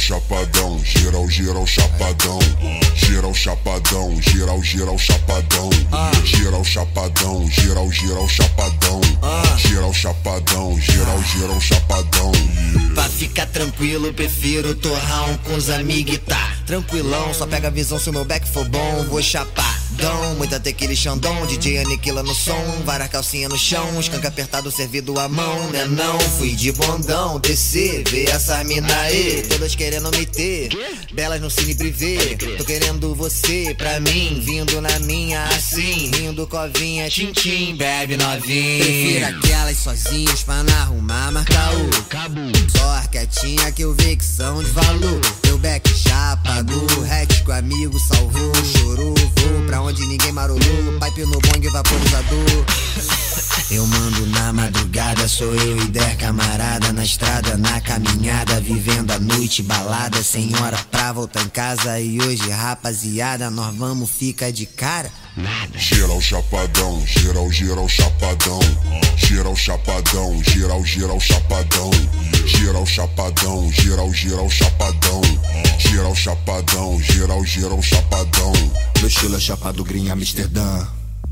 chapadão, geral, geral chapadão. Geral chapadão, geral, geral chapadão. Geral chapadão, geral, geral chapadão. Geral chapadão, geral, geral chapadão. Pra ficar tranquilo, prefiro torrar com os amigos e tá tranquilão. Só pega a visão, se o meu back for bom, vou chapadão. Muita tequila e xandão, DJ aniquila no som. Várias calcinhas no chão, escanca apertado, servido à mão, né não? Fui de bondão, descer, ver essa mina aí. Todas querendo me ter, belas no cine privê. Tô querendo você pra mim, vindo na minha assim. Rindo covinha, tchim-tchim, bebe novinha. Prefiro aquelas sozinhas pra não arrumar, marcar o só as quietinha que eu vi que são de valor. Teu back chapado, hatch com amigo salvou. Chorou, vou pra onde ninguém marolou. Pipe no bong, vaporizador. Eu mando na madrugada, sou eu e 10 camarada. Na estrada, na caminhada, vivendo a noite balada. Sem hora pra voltar em casa. E hoje, rapaziada, nós vamos ficar de cara. Nada. Geral chapadão, geral, geral chapadão. Geral chapadão, geral, geral chapadão. Geral chapadão, geral, geral chapadão. Geral chapadão, geral, geral chapadão. Meu estilo é chapado green Amsterdã.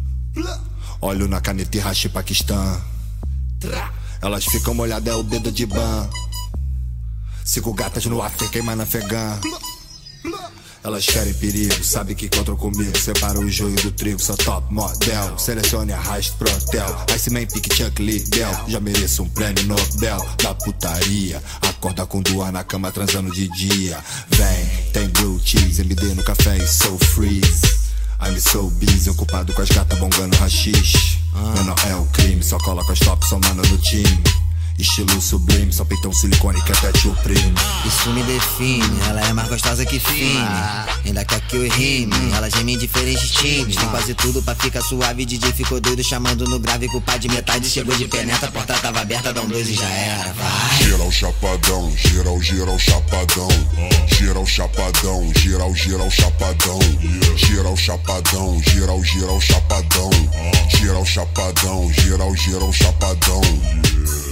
Olho na caneta e rache Paquistão. Elas ficam molhadas, é o dedo de ban. 5 gatas no after, queima na Afegã. Elas querem perigo, sabe que encontram comigo. Separa o joio do trigo, sou top model. Selecione, arraste pro hotel. Iceman, pique, Chuck, Liddell. Já mereço um prêmio Nobel da putaria. Acorda com duas na cama, transando de dia. Vem, tem blue cheese, MD no café e soul freeze. I'm so busy, ocupado com as gatas bongando rachixe. Menor é o crime, só coloca as top somando no time. Estilo sublime, só peitão silicone que até te oprime. Isso me define, ela é mais gostosa que fine. Ainda quer que eu rime, ela geme em diferentes times. Tem quase tudo pra ficar suave, DJ ficou doido chamando no grave. Culpa de metade, chegou de penetra, a porta tava aberta, dá um 2 e já era, vai. Geral chapadão, geral, geral chapadão. Geral chapadão, geral, geral chapadão. Geral chapadão, geral, geral chapadão. Geral chapadão, geral, geral chapadão.